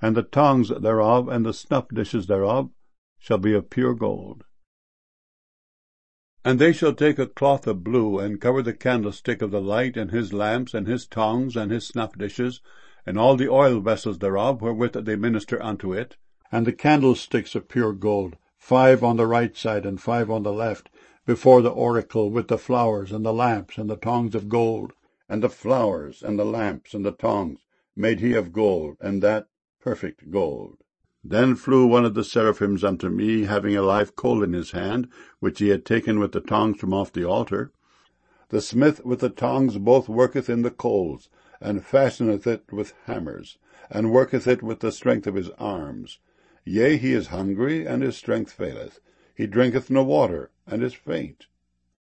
and the tongs thereof and the snuff dishes thereof shall be of pure gold. And they shall take a cloth of blue, and cover the candlestick of the light, and his lamps, and his tongs, and his snuff dishes, and all the oil vessels thereof, wherewith they minister unto it, and the candlesticks of pure gold, 5 on the right side, and 5 on the left, before the oracle, with the flowers, and the lamps, and the tongs of gold. And the flowers, and the lamps, and the tongs, made he of gold, and that perfect gold. Then flew one of the seraphims unto me, having a live coal in his hand, which he had taken with the tongs from off the altar. The smith with the tongs both worketh in the coals, and fasteneth it with hammers, and worketh it with the strength of his arms. Yea, he is hungry, and his strength faileth. He drinketh no water, and is faint.